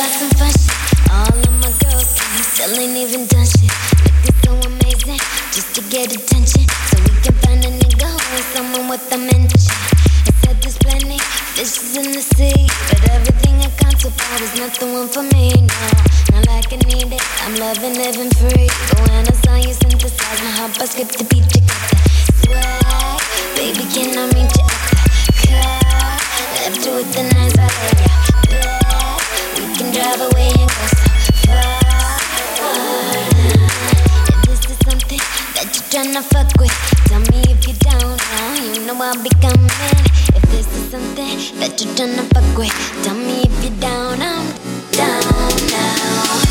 got some fun shit. All of my girls say you still ain't even done shit. Looking so amazing, just to get attention. So we can find a nigga who is someone with a mention. It said there's plenty fishes in the sea, but everything I got so far is not the one for me. No, not like I need it. I'm loving living free. But when I saw you synthesize my heart, I skipped the beat to get that swag. Baby, can I meet you at the car? Left you with the nice vibe, yeah. We can drive away and go so far. If this is something that you're tryna fuck with, tell me if you're down now. You know I'll be coming. If this is something that you're tryna fuck with, tell me if you're down. I'm down now.